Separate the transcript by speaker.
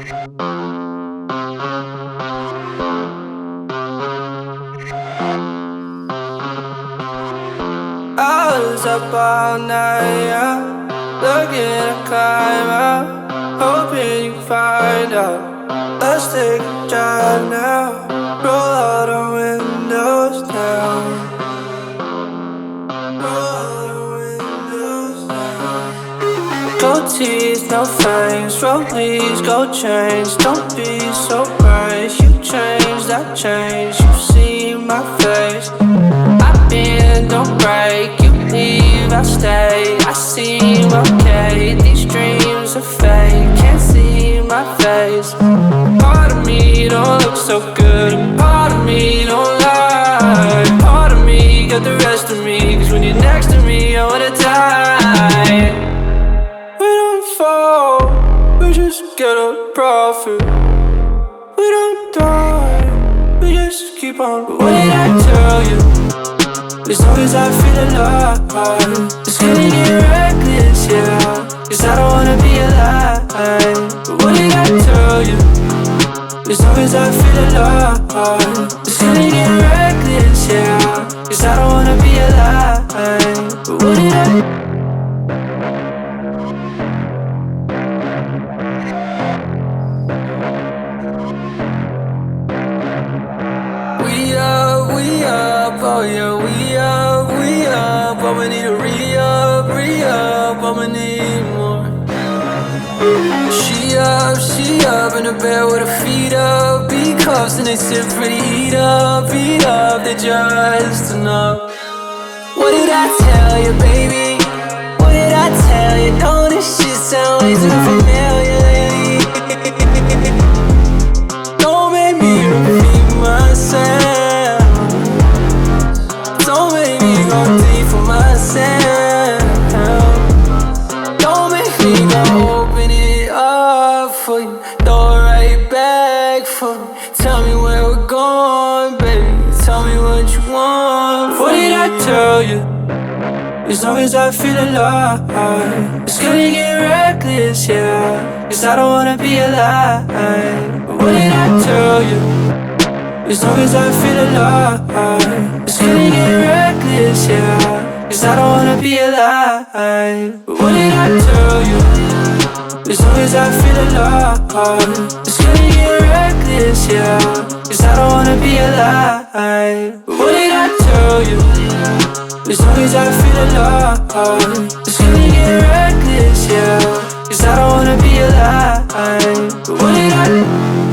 Speaker 1: I was up all night, yeah, looking to climb out, hoping you find out. Let's take a drive now, roll all the windows down, roll all the windows down. Gold teeth, no fangs, rollies, gold chains. Don't be so bright, you changed, I changed. You see my face, bend, don't break, you leave, I stay. I seem okay, these dreams are fake. Can't see my face. Part of me don't look so good, part of me don't lie. Part of me got the rest of me, cause when you're next to me I wanna die. We don't fall, we just get a profit. We don't die, we just keep on. What did I tell you? As long as I feel alive, it's gonna get reckless, yeah. Cause I don't wanna be alive. But what did I tell you? As long as I feel alive, it's gonna get reckless, yeah. Cause I don't wanna be alive. But what did I? We up, oh yeah, we up, I'ma need a re-up, I'ma need more. She up in the bed with her feet up, B-cups and they sit pretty, eat up, they're just enough. What did I tell you, baby? What did I tell you? Don't this shit sound way too familiar lately? Don't make me repeat myself. Don't make me go deep for myself. Don't make me go open it up for you, throw it right back for me. Tell me where we're going, baby. Tell me what you want. What did I tell you? As long as I feel alive, it's gonna get reckless, yeah. Cause I don't wanna be alive. What did I tell you? As long as I feel alive, it's gonna get reckless, yeah. Cause I don't wanna be alive. But what did I tell you? As long as I feel alive, it's gonna get reckless, yeah. Cause I don't wanna be alive. But what did I tell you? As long as I feel alive, it's gonna get reckless, yeah. Cause I don't wanna be alive. But what did I